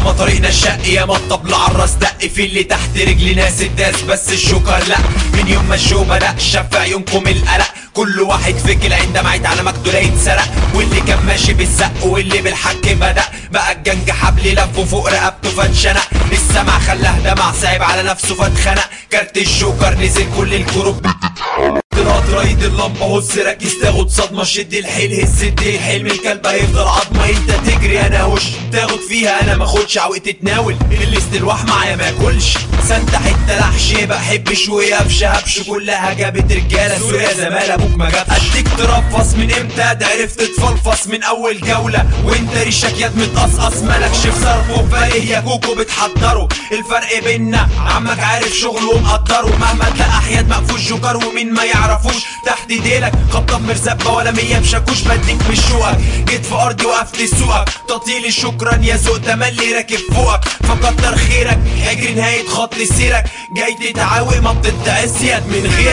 ياما طريقنا الشق ياما الطبل عالراس دق، في اللي تحت رجلي ناس الداس بس الشوكر لا. من يوم ما الشو بدأ شاف في عيونكم القلق، كل واحد فكر عندما عيد على مجده لا يتسرق، واللي كان ماشي بالزق واللي بالحك بدأ بقى الجنج حبل لفه فوق رقبته فاتشنق، السمع خلاه دمع صعب على نفسه فاتخنق، كارت الجوكر نزل كل الكروب طلعت رايد اللمبه هص ركز تاخد صدمه، شد الحيل هز الديل حلم الكلب هيفضل عظمه، انت تجري انا هوش تاخد فيها انا ماخدش عوق تتناول، اللي استلواح معايا ماكلش سنت حته لحش بحب شويه هبش كلها جابت رجاله سوريا زمان ابوك ما جابش، اديك ترفص من امتى ده عرفت تفلفص من اول جوله، وانت ريشك ياد متقصقص مالكش في صرفه فايه يا كوكو بتحضره، الفرق بينا عمك عارف شغله ومقدره، مهما تلاقى حياد مقفوش جوكر ومين ما يعرفوش تحت ديلك خبطه بمرزبه ولا 100 بشاكوش، بديك مش شوقك جيت في ارضي وقفت سوقك، تطيلي شكرا يا ذوق تملي راكب فوقك، فكتر خيرك اجري نهايه خط سيرك، جاي تتعاوق ما بتتعس يد من غيرك.